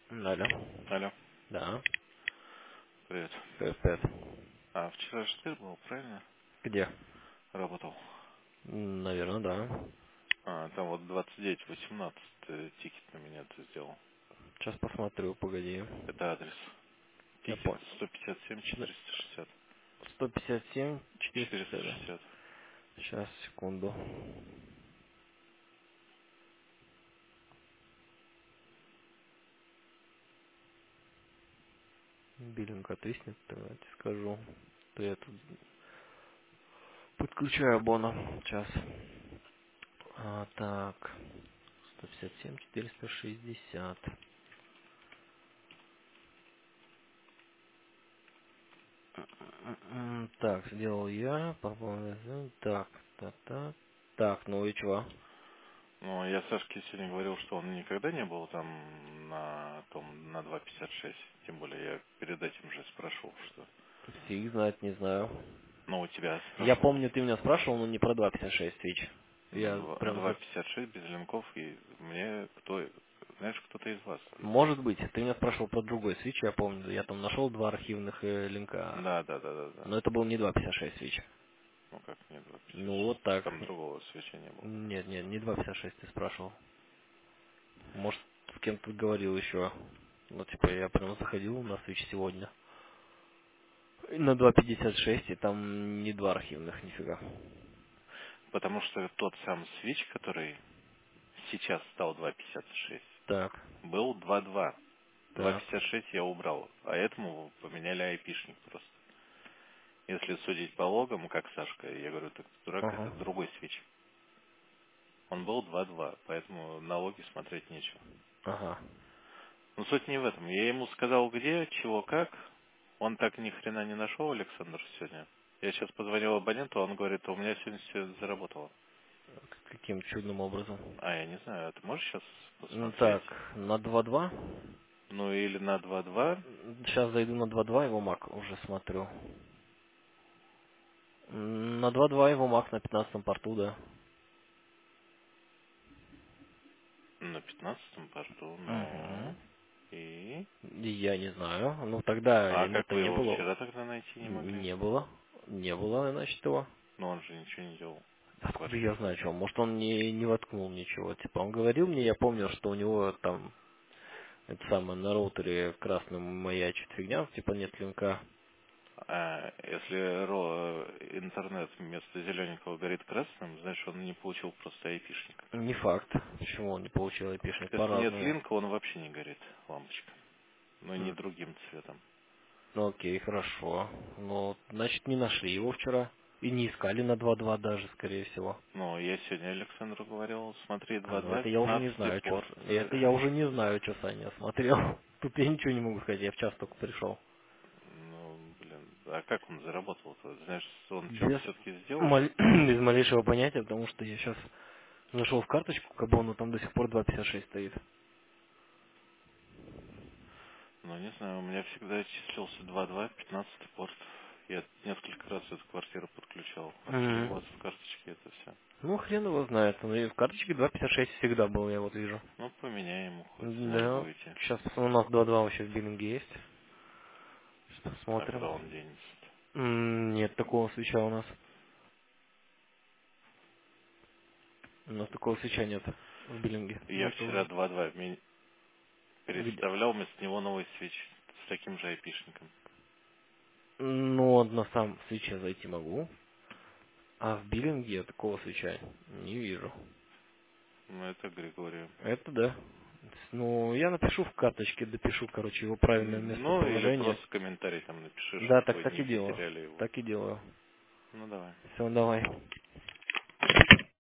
Алло. Алло, Да. привет. Привет. А вчера же ты был, правильно? Где? Работал. Наверное, да. Там вот 2918 тикет на меня ты сделал. Сейчас посмотрю, погоди. Это адрес. Я Тикет понял. 157 460. 157, 460. 460. Сейчас, секунду. Биллинг отвиснет, давайте скажу. То я тут подключаю бона. Сейчас. Так. 157, 460. Так, сделал я. Пополнил. Так, так, так. Так, ну и чего? Ну, я Сашке сегодня говорил, что он никогда не был там на том, на 2.56. Тем более я перед этим же спрашивал, что... Фиг знает, не знаю. Ну, у тебя Я спрашивал. помню, ты меня спрашивал, но не про 2.56 Switch. Ну, Я прям 2.56 без линков, и мне кто... Знаешь, кто-то из вас. Может быть, ты меня спрашивал про другой Switch, я помню. Я там нашел два архивных линка. Да, да, да, да, да. Но это был не 2.56 Switch. Ну как, нет, Ну 2.56. вот так. Там другого свечения было. Нет, нет, не 2.56 ты спрашивал. Может, с кем-то говорил еще. Ну, типа, я прям заходил на Switch сегодня. И на 2.56, и там не два архивных, нифига. Потому что тот сам свич, который сейчас стал 2.56, Так, был 2.2. так. 2.56 я убрал, а этому поменяли айпишник просто. Если судить по логам, как Сашка, я говорю, так дурак, это Ага, другой свич. Он был 2.2, поэтому на логи смотреть нечего. ага. Но суть не в этом. Я ему сказал, где, чего, как. Он так ни хрена не нашел, Александр, сегодня. Я сейчас позвонил абоненту, он говорит, у меня сегодня все заработало. Каким чудным образом. А, я не знаю, а ты можешь сейчас посмотреть? Так, на 2.2. Ну или на 2.2. Сейчас зайду на 2.2, его Mac уже смотрю. На 2.2 его Mac на 15 порту, да. На 15-м порту, Угу. ну. И? Я не знаю. Ну тогда А как limit вы не его было. вчера тогда найти не могли? Не было. Не было, значит, его. Но он же ничего не делал в Откуда я квартире. знаю, что? Может, он не воткнул ничего. Типа, он говорил мне, я помню, что у него там, это самое, на роутере красным маячит фигня, типа нет линка. А если интернет вместо зелененького горит красным, значит он не получил просто айпишник. Не факт. Почему он не получил айпишник? Если нет По-разному. линка, он вообще не горит, лампочка. Но не другим цветом. Ну окей, хорошо. Ну, значит, не нашли его вчера. И не искали на 2.2 даже, скорее всего. Но я сегодня Александру говорил, смотри, Ну 2.2, это я уже не 15 знаю, что... порт. Это я уже не знаю, что Саня смотрел. Тут я ничего не могу сказать, я в час только пришел. Ну, блин, а как он заработал-то? Знаешь, он что-то Без, все-таки сделал? без малейшего понятия, потому что я сейчас зашел в карточку Кабону, там до сих пор 2.56 стоит. Ну, не знаю, у меня всегда числился 2.2, 15 порт. Я несколько раз эту квартиру подключал, а перевод в карточке это все. Ну, хрен его знает. Ну, и в карточке 2.56 всегда был, я вот вижу. Ну, поменяй ему хоть, знаешь, Да. будете. Сейчас у нас 2.2 вообще в биллинге есть. Сейчас А посмотрим. куда он денется? Нет такого свеча у нас. У нас такого свеча нет в биллинге. Ну, Я это вчера уже... 2.2 Где? переставлял вместо него новый свич с таким же айпишником. Ну, вот на сам свече зайти могу. А в биллинге я такого свеча не вижу. Ну, это Григорию. Это да. Ну, я напишу в карточке, допишу, короче, его правильное Ну, или местоположение. просто комментарий там напиши, Да, чтобы так, вы так не и делаю. потеряли его. Так и делаю. Ну, давай. Все, давай.